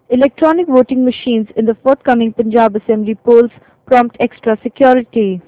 Electronic voting machines in the forthcoming Punjab Assembly polls prompt extra security.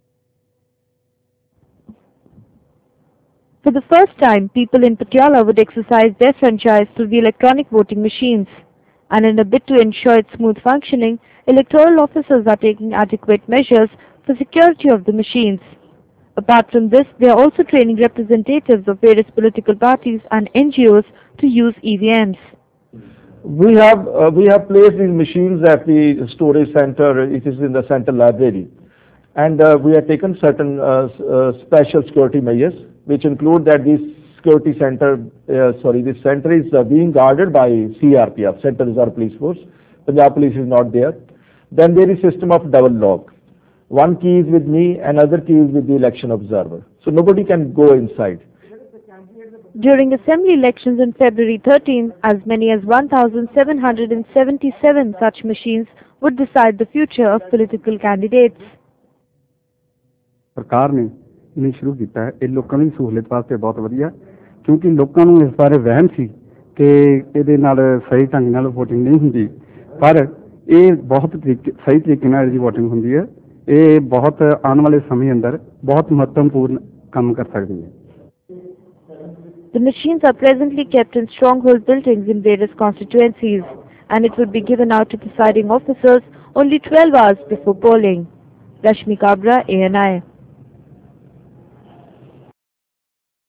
For the first time, people in Patiala would exercise their franchise through the electronic voting machines. And in a bid to ensure its smooth functioning, electoral officers are taking adequate measures for security of the machines. Apart from this, they are also training representatives of various political parties and NGOs to use EVMs. We have placed these machines at the storage center. It is in the central library, and we have taken certain special security measures, which include that this center is being guarded by CRPF, Central Reserve Police Force. Punjab Police is not there. Then there is system of double lock. One key is with me, another key is with the election observer. So nobody can go inside. During assembly elections on February 13, as many as 1,777 such machines would decide the future of political candidates. ਸਰਕਾਰ ਨੇ ਇਹਨੂੰ ਸ਼ੁਰੂ ਕੀਤਾ ਹੈ। ਇਹ ਲੋਕਾਂ ਦੀ ਸਹੂਲਤ ਵਾਸਤੇ ਬਹੁਤ ਵਧੀਆ, ਕਿਉਂਕਿ ਲੋਕਾਂ ਨੂੰ ਇਸ ਬਾਰੇ ਵਹਿਮ ਸੀ ਕਿ ਇਹਦੇ ਨਾਲ ਸਹੀ ਢੰਗ ਨਾਲ ਵੋਟਿੰਗ ਨਹੀਂ ਹੁੰਦੀ, ਪਰ ਇਹ ਬਹੁਤ ਸਹੀ ਤਰੀਕੇ ਨਾਲ ਇਹਦੀ ਵੋਟਿੰਗ ਹੁੰਦੀ ਹੈ। ਇਹ ਬਹੁਤ ਆਉਣ ਵਾਲੇ ਸਮੇਂ ਅੰਦਰ ਬਹੁਤ ਮਹੱਤਵਪੂਰਨ ਕੰਮ ਕਰ ਸਕਦੀ ਹੈ। The machines are presently kept in stronghold buildings in various constituencies, and it would be given out to presiding officers only 12 hours before polling. Rashmi Kabra, ANI.